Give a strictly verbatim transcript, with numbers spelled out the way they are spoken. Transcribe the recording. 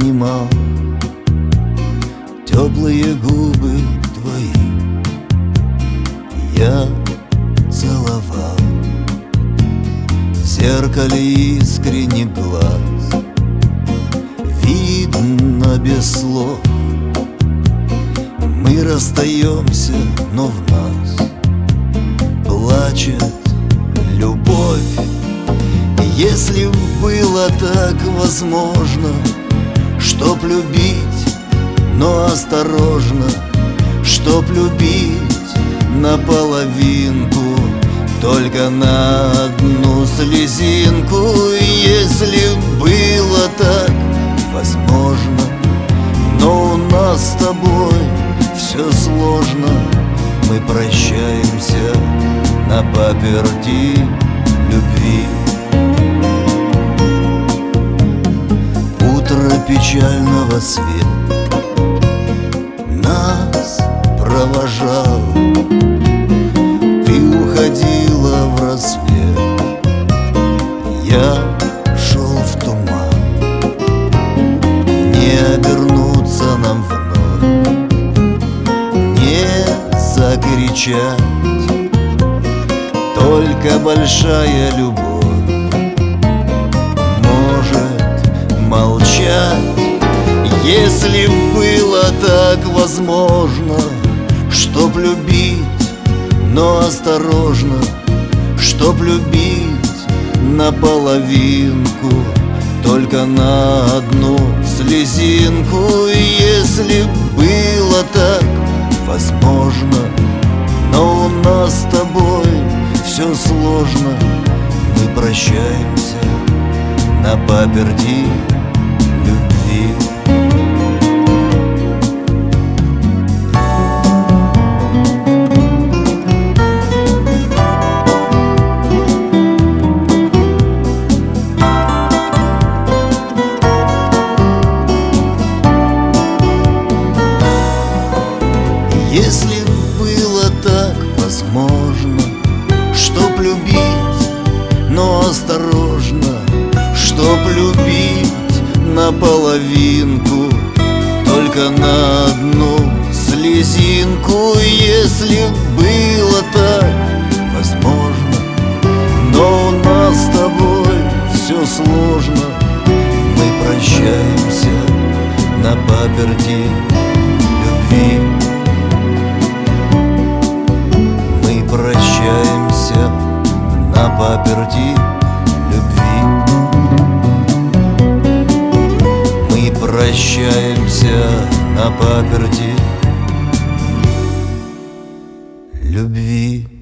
обнимал теплые губы твои, я целовал в зеркале искренних глаз. Видно без слов, мы расстаемся, но в нас плачет любовь. Если было так возможно, чтоб любить, но осторожно, чтоб любить наполовинку, только на одну слезинку. Если было так возможно, но у нас с тобой все сложно, мы прощаемся на паперти любви. Утро печального света нас провожал, ты уходила в рассвет, я шел в туман. Не обернуться нам вновь, не закричать, только большая любовь может молчать. Если было так возможно, чтоб любить, но осторожно, чтоб любить наполовинку, только на одну слезинку. Если было так возможно, но у нас с тобой все сложно, мы прощаемся на паперти любви. Если было так возможно, чтоб любить, но осторожно, чтоб любить наполовинку, только на одну слезинку. Если было так возможно, но у нас с тобой все сложно, мы прощаемся на паперти любви. Прощаемся на паперти любви. Мы прощаемся на паперти любви.